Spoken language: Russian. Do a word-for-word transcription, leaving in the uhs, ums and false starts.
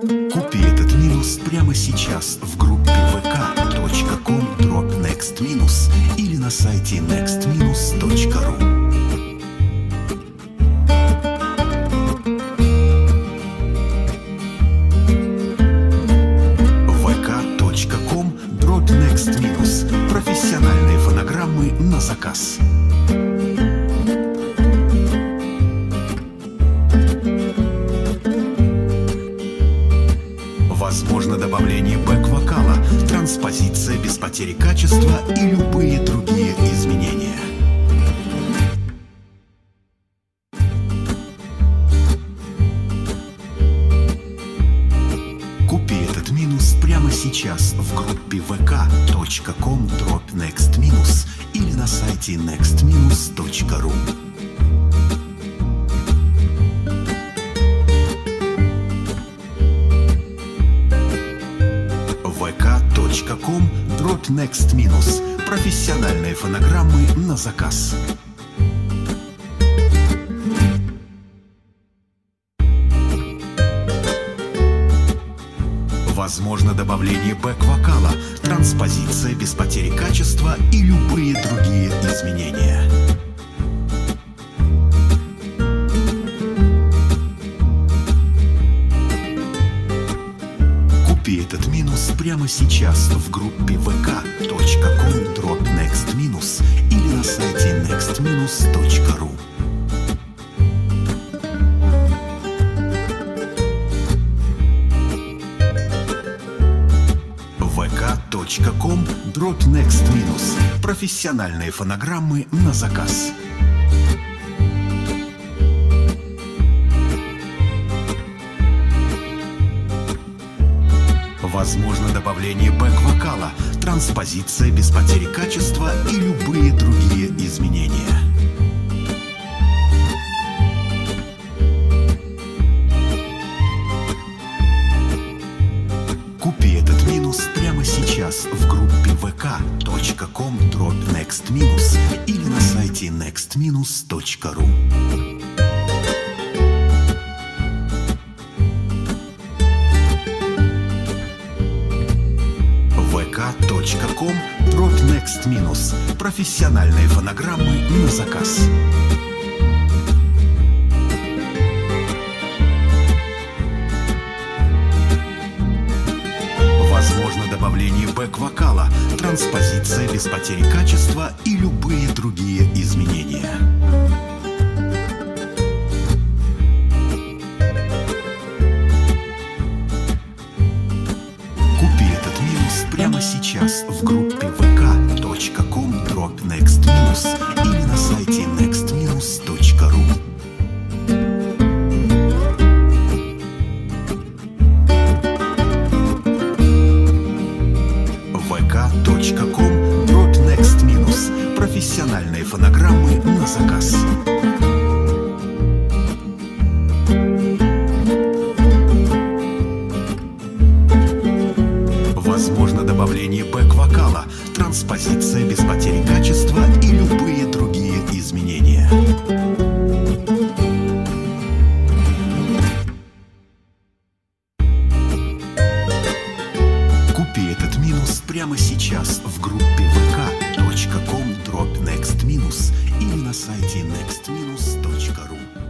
Купи этот минус прямо сейчас в группе vk.com дробь next минус или на сайте next минус точка ру. vk.com дробь next минус. Профессиональные фонограммы на заказ. Возможно добавление бэк-вокала, транспозиция без потери качества и любые другие изменения. Купи этот минус прямо сейчас в группе vk.com дробь next минус или на сайте next минус точка ру. vk.com дробь next минус. Профессиональные фонограммы на заказ. Возможно добавление бэк-вокала, транспозиция без потери качества и любые другие изменения. Купи этот минус прямо сейчас в группе vk.com дробь next минус или на сайте next минус точка ру. vk.com дробь next минус. Профессиональные фонограммы на заказ. Возможно добавление бэк-вокала, транспозиция без потери качества и любые другие изменения. Купи этот минус прямо сейчас в группе vk.com дробь next минус или на сайте next минус точка ру. vk.com дробь next минус. Профессиональные фонограммы на заказ. Возможно добавление бэк-вокала, транспозиция без потери качества и любые другие изменения. Купи этот минус прямо сейчас в группе vk.com дробь next минус или на сайте next минус точка ру. vk.com дробь next минус. Профессиональные фонограммы на заказ. Возможно добавление бэк-вокала, транспозиция без потери качества и любые другие изменения. Купи этот минус прямо сейчас в группе vk.com дробь next минус или на сайте next минус точка ру.